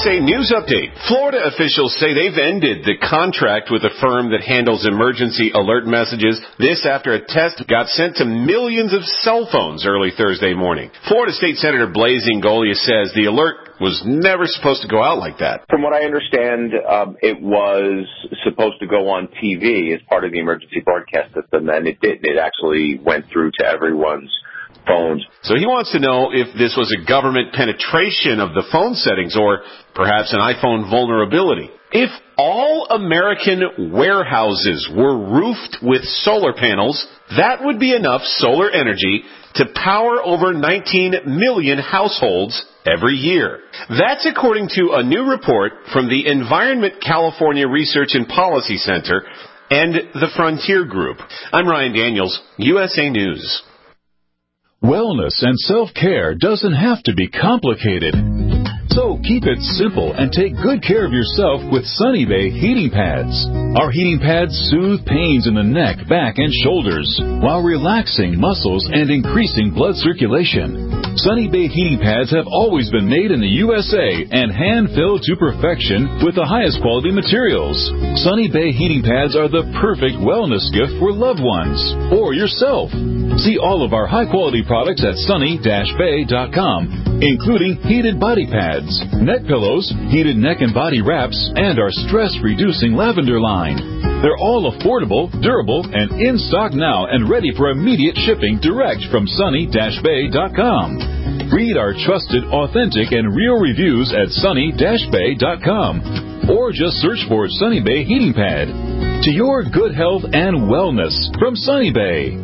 USA News Update. Florida officials say they've ended the contract with a firm that handles emergency alert messages. This after a test got sent to millions of cell phones early Thursday morning. Florida State Senator Blaise Ingoglia says the alert was never supposed to go out like that. From what I understand, it was supposed to go on TV as part of the emergency broadcast system, and it didn't. It actually went through to everyone's phones. So he wants to know if this was a government penetration of the phone settings or perhaps an iPhone vulnerability. If all American warehouses were roofed with solar panels, that would be enough solar energy to power over 19 million households every year. That's according to a new report from the Environment California Research and Policy Center and the Frontier Group. I'm Ryan Daniels, USA News. Wellness and self-care doesn't have to be complicated. So keep it simple and take good care of yourself with Sunny Bay heating pads. Our heating pads soothe pains in the neck, back, and shoulders while relaxing muscles and increasing blood circulation. Sunny Bay heating pads have always been made in the USA and hand-filled to perfection with the highest quality materials. Sunny Bay heating pads are the perfect wellness gift for loved ones or yourself. See all of our high-quality products at sunny-bay.com, including heated body pads, neck pillows, heated neck and body wraps, and our stress-reducing lavender line. They're all affordable, durable, and in stock now and ready for immediate shipping direct from sunny-bay.com. Read our trusted, authentic, and real reviews at sunny-bay.com or just search for Sunny Bay Heating Pad. To your good health and wellness from Sunny Bay.